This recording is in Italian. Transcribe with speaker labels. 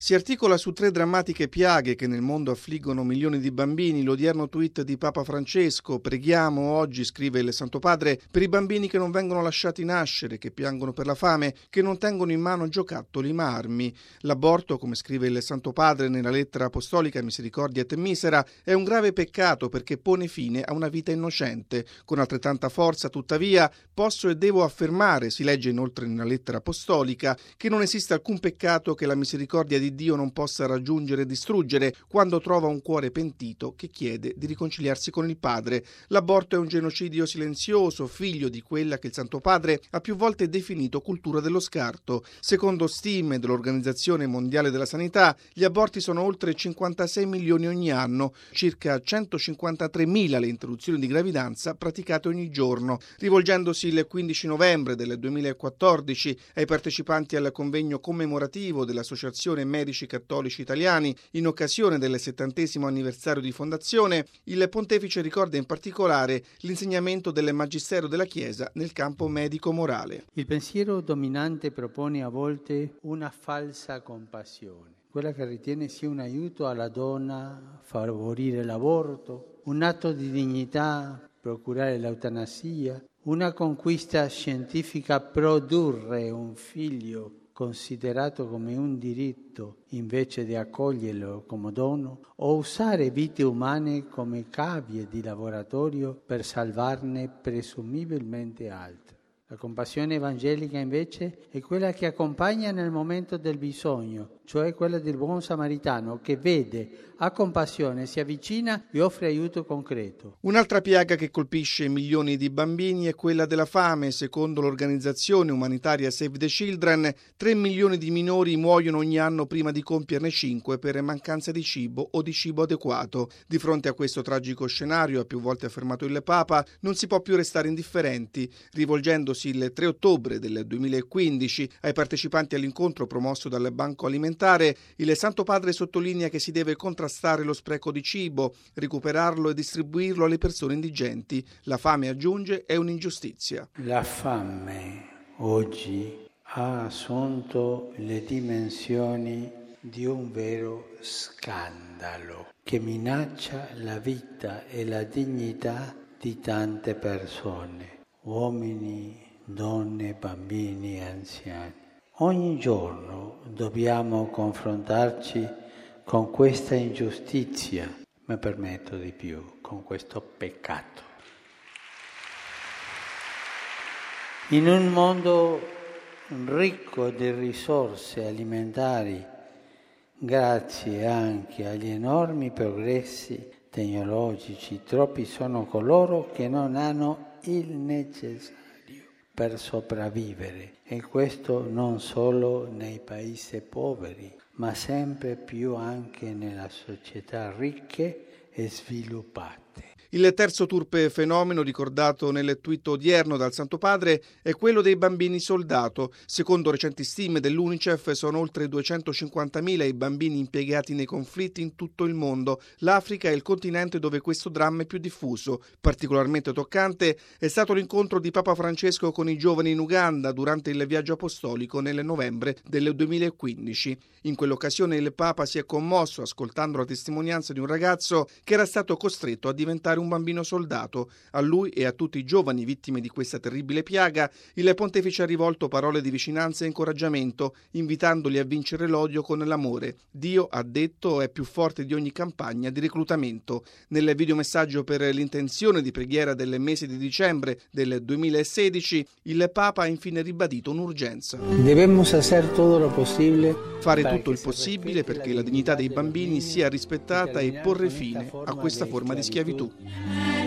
Speaker 1: Si articola su 3 drammatiche piaghe che nel mondo affliggono milioni di bambini. L'odierno tweet di Papa Francesco: preghiamo oggi, scrive il Santo Padre, per i bambini che non vengono lasciati nascere, che piangono per la fame, che non tengono in mano giocattoli ma armi. L'aborto, come scrive il Santo Padre nella lettera apostolica Misericordia et Misera, è un grave peccato perché pone fine a una vita innocente. Con altrettanta forza, tuttavia, posso e devo affermare, si legge inoltre nella lettera apostolica, che non esiste alcun peccato che la misericordia di Dio non possa raggiungere e distruggere quando trova un cuore pentito che chiede di riconciliarsi con il Padre. L'aborto è un genocidio silenzioso, figlio di quella che il Santo Padre ha più volte definito cultura dello scarto. Secondo stime dell'Organizzazione Mondiale della Sanità, gli aborti sono oltre 56 milioni ogni anno, circa 153.000 le interruzioni di gravidanza praticate ogni giorno. Rivolgendosi il 15 novembre del 2014 ai partecipanti al convegno commemorativo dell'Associazione Medici Cattolici Italiani in occasione del 70° anniversario di fondazione, il pontefice ricorda in particolare l'insegnamento del Magistero della Chiesa nel campo medico-morale.
Speaker 2: Il pensiero dominante propone a volte una falsa compassione, quella che ritiene sia un aiuto alla donna a favorire l'aborto, un atto di dignità procurare l'eutanasia, una conquista scientifica produrre un figlio considerato come un diritto invece di accoglierlo come dono, o usare vite umane come cavie di laboratorio per salvarne presumibilmente altre. La compassione evangelica invece è quella che accompagna nel momento del bisogno, cioè quella del buon samaritano che vede, ha compassione, si avvicina e offre aiuto concreto.
Speaker 1: Un'altra piaga che colpisce milioni di bambini è quella della fame. Secondo l'organizzazione umanitaria Save the Children, 3 milioni di minori muoiono ogni anno prima di compierne 5 per mancanza di cibo o di cibo adeguato. Di fronte a questo tragico scenario, ha più volte affermato il Papa, non si può più restare indifferenti. Rivolgendosi il 3 ottobre del 2015 ai partecipanti all'incontro promosso dal Banco Alimentare, il Santo Padre sottolinea che si deve contrastare lo spreco di cibo, recuperarlo e distribuirlo alle persone indigenti. La fame, aggiunge, è un'ingiustizia.
Speaker 2: La fame oggi ha assunto le dimensioni di un vero scandalo che minaccia la vita e la dignità di tante persone, uomini, donne, bambini e anziani. Ogni giorno dobbiamo confrontarci con questa ingiustizia, ma permetto di più, con questo peccato. In un mondo ricco di risorse alimentari, grazie anche agli enormi progressi tecnologici, troppi sono coloro che non hanno il necessario per sopravvivere, e questo non solo nei paesi poveri, ma sempre più anche nelle società ricche e sviluppate.
Speaker 1: Il terzo turpe fenomeno ricordato nel tweet odierno dal Santo Padre è quello dei bambini soldato. Secondo recenti stime dell'UNICEF sono oltre 250.000 i bambini impiegati nei conflitti in tutto il mondo. L'Africa è il continente dove questo dramma è più diffuso. Particolarmente toccante è stato l'incontro di Papa Francesco con i giovani in Uganda durante il viaggio apostolico nel novembre del 2015. In quell'occasione il Papa si è commosso ascoltando la testimonianza di un ragazzo che era stato costretto a diventare un bambino soldato. A lui e a tutti i giovani vittime di questa terribile piaga, il pontefice ha rivolto parole di vicinanza e incoraggiamento, invitandoli a vincere l'odio con l'amore. Dio, ha detto, è più forte di ogni campagna di reclutamento. Nel videomessaggio per l'intenzione di preghiera del mese di dicembre del 2016, il Papa ha infine ribadito un'urgenza.
Speaker 2: Debemos hacer todo lo possibile.
Speaker 1: Fare tutto il possibile perché la dignità dei bambini sia rispettata e porre fine a questa forma di schiavitù.